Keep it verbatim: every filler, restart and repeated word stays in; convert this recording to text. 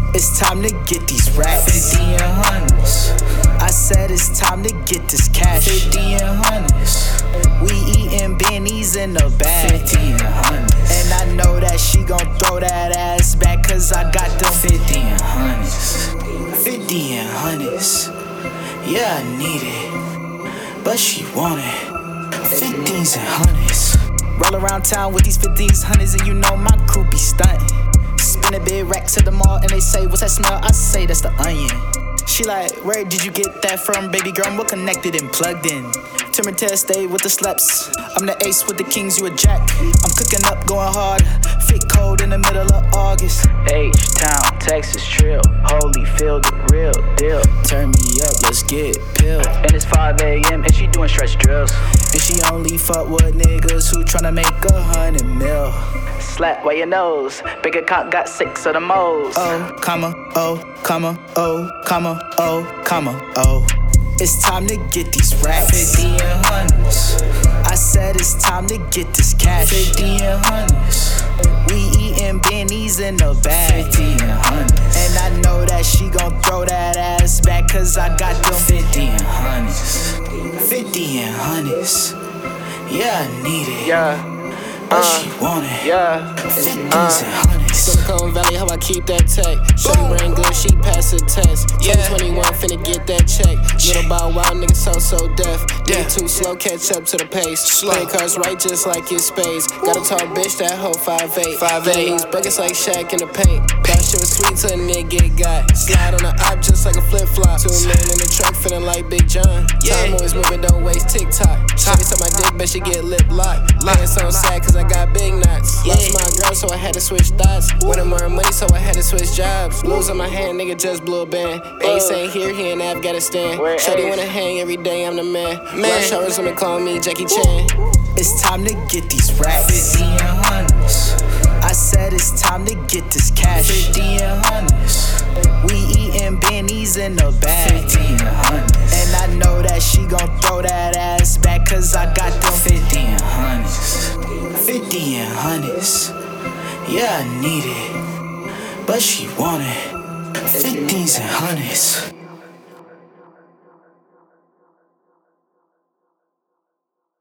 It's time to get these racks. Fifty and hundreds. I said it's time to get this cash. Fifty and hundreds. We eatin' bennies in the bag. Fifty and hundreds. And I know that she gon' throw that ass back, cause I got them Fifty and hundreds. fifty and hundreds. Yeah, I need it, but she want it. Fifties and hundreds. Roll around town with these fifties, hundreds, and you know my crew be stuntin'. Spin a big rack to the mall and they say, what's that smell? I say that's the onion. She like, where did you get that from, baby girl? We're connected and plugged in. Timber test, stay with the sleps. I'm the ace with the kings, you a jack. I'm cooking up, going hard. Fit cold in the middle of August. H-Town, Texas Trill, Holyfield, the real deal. Turn me up, let's get pilled. And it's five a.m. and she doing stretch drills. And she only fuck with niggas who tryna make a hundred mil. Slap where your nose. Big account got six of the most. Oh, comma, oh, comma, oh, comma, oh, comma, oh. It's time to get these racks. Fifty and hundreds. I said it's time to get this cash. Fifty and hundreds. We eatin' bennies in the bag. Fifty and hundreds. And I know that she gon' throw that ass back, cause I got them Fifty and hundreds. fifty and hundreds. Yeah, I need it, Yeah. but uh, she want it. Yeah. Fifties uh, and hundreds. Silicon Valley, how I keep that tech. Shorty brain good, she passed the test. Yeah. twenty twenty-one, finna get that check. Little bow wow, niggas sound so deaf. Yeah. Nigga too slow, catch up to the pace. Slow. Play cards right just like his space. Got a tall bitch, that hoe five eight. Five eight. These buckets like Shaq in the paint. That shit was sweet till a nigga get got. Slide on the op just like a flip flop. Two men in the truck, feeling like Big John. Yeah. Time always moving, don't waste TikTok. Shorty suck my dick, bet she get lip locked. Laying so sad cause I got big knots. Yeah. Lost my girl, so I had to switch thoughts. Wanted more money, so I had to switch jobs. Losing my hand, nigga just blew a band. Ace ain't here, he in Afghanistan. Where Shorty Ace? wanna hang every day, I'm the man. Man. Man, showers wanna call me Jackie Chan. It's time to get these racks. Fifty and hundreds. I said it's time to get this cash. Fifty and hundreds. We eatin' bennies in the bag. Fifty and hundreds. And I know that she gon' throw that ass back, cause I got them Fifty and hundreds. fifty and hundreds. Yeah, I need it, but she want it. Fifties and hundreds.